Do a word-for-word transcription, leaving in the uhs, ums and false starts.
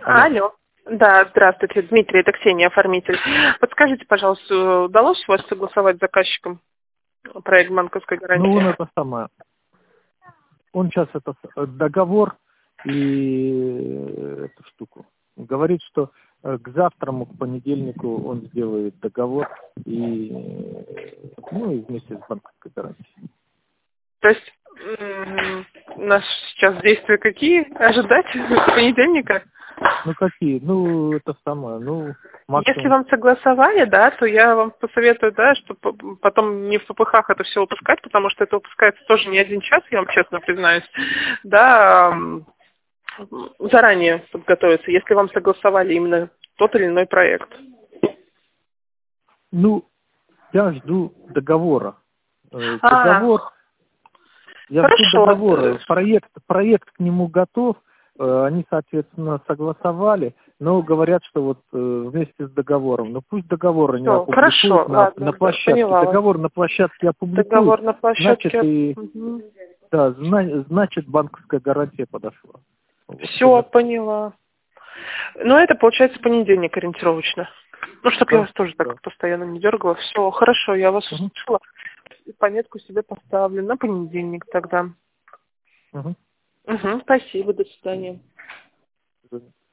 Алло. Алло. Да, здравствуйте, Дмитрий, это Ксения, оформитель. Подскажите, пожалуйста, удалось у вас согласовать с заказчиком проект банковской гарантии? Ну, он это самое. Он сейчас это с- договор и эту штуку. Говорит, что э, к завтраму, к понедельнику он сделает договор и, э, ну, и вместе с банковской гарантией. То есть м, у нас сейчас действия какие? Ожидать с понедельника? Ну, какие? Ну, это самое, ну, Если максимум. вам согласовали, да, то я вам посоветую, да, чтобы потом не в попыхах это все выпускать, потому что это выпускается тоже не один час, я вам честно признаюсь, да, м, заранее подготовиться, если вам согласовали именно тот или иной проект. Ну, я жду договора. Э, А, Договор, я жду хорошо. договора. Проект, проект к нему готов. Э, Они, соответственно, согласовали, но говорят, что вот э, вместе с договором. Ну пусть договор они Все, хорошо, опубликуют на, на ладно, да, площадке. поняла вас. Договор на площадке опубликуют, Договор на значит, площадке. и да, зна- значит, банковская гарантия подошла. Вот Все, примерно. поняла. Ну, это получается понедельник ориентировочно. Ну, чтобы я Да, вас тоже да. так постоянно не дергала. Все, хорошо, я вас Мгм, услышала. Пометку себе поставлю на понедельник тогда. мгм. Угу, спасибо, до свидания. До свидания.